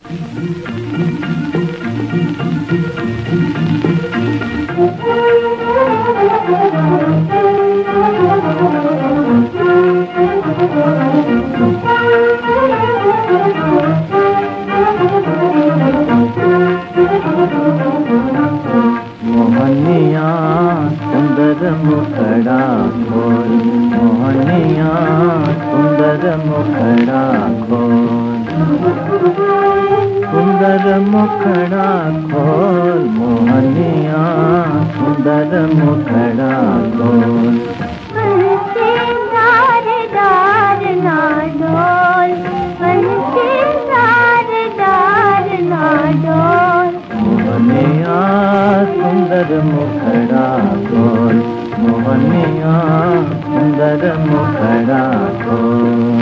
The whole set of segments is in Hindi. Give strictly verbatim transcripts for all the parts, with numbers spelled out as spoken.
मोहनिया सुंदर मुखड़ा खोल, मोहनिया सुंदर मुखड़ा खोल, सुंदर मुखड़ा खोल, मोहनिया सुंदर मुखड़ा खोल। बनके दार दार ना डोल, बनके दार दार ना डोल। मोहनिया सुंदर मुखड़ा खोल, मोहनिया सुंदर मुखड़ा खोल।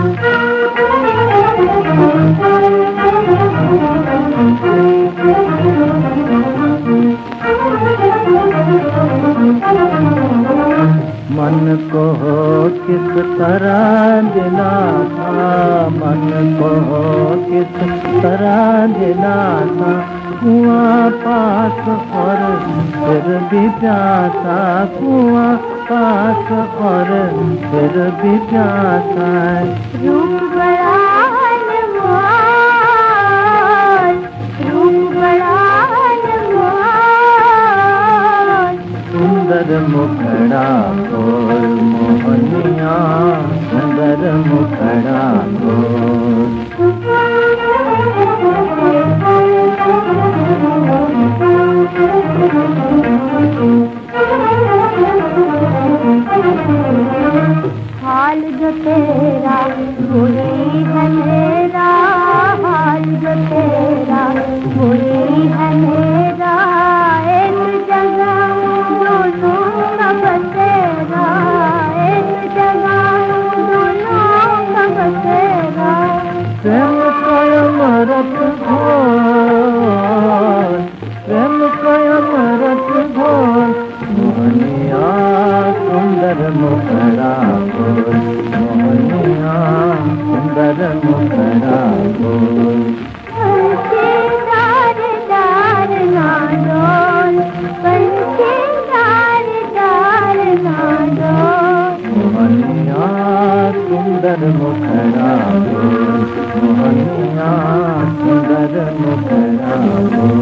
मन को किस तरह दिलासा, मन को किस तरह दिलासा, कुआं पास और फिर भी प्यासा, कुआं पास और फिर भी प्यासा। रूप बड़ा अनमोल, रूप बड़ा अनमोल। सुंदर मुखड़ा खोल, मोहनिया सुंदर मुखड़ा खोल। हाल जो तेरा वही है मेरा, हाल जो तेरा वही है मेरा। एक जगह दोनों का बसेरा, एक जगह दोनों का बसेरा। प्रेम स्वयं रत घोल, प्रेम स्वयं रत घोल, मोहनिया सुंदर मुखड़ा खोल, मोहनिया सुंदर मुखड़ा खोल। बनके दार दार ना डोल, बनके दार दार ना डोल। मोहनिया सुंदर मुखड़ा खोल, मोहनिया सुंदर मुखड़ा खोल।